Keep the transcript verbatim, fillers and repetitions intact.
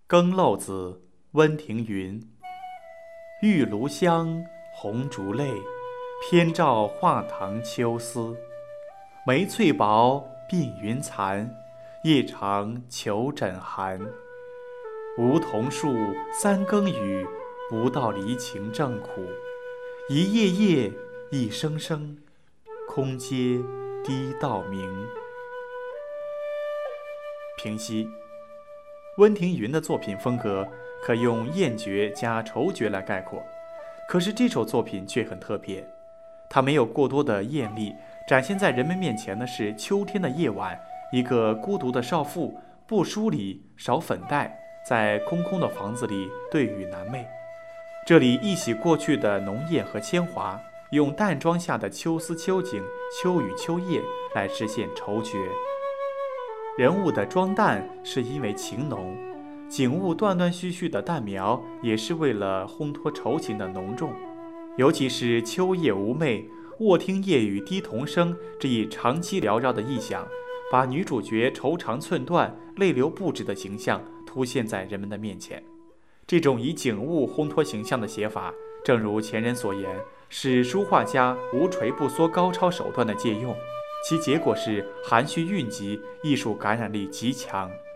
更漏子，温庭筠。玉炉香，红烛泪，偏照画堂秋思。梅翠薄，鬓云残，夜长裘枕寒。梧桐树，三更雨，不到离情正苦。一夜夜，一声声，空阶低到明。评析：温庭筠的作品风格可用艳绝加愁绝来概括，可是这首作品却很特别，它没有过多的艳丽，展现在人们面前的是秋天的夜晚，一个孤独的少妇，不梳理，少粉黛，在空空的房子里对雨难寐。这里一洗过去的浓艳和铅华，用淡妆下的秋思秋景、秋雨秋夜来实现愁绝。人物的妆淡是因为情浓，景物断断续续的淡描也是为了烘托愁情的浓重。尤其是秋夜无寐，卧听夜雨滴桐声这一长期缭绕的意象，把女主角愁肠寸断、泪流不止的形象凸现在人们的面前。这种以景物烘托形象的写法，正如前人所言，是书画家无垂不缩高超手段的借用，其结果是含蓄蕴藉，艺术感染力极强。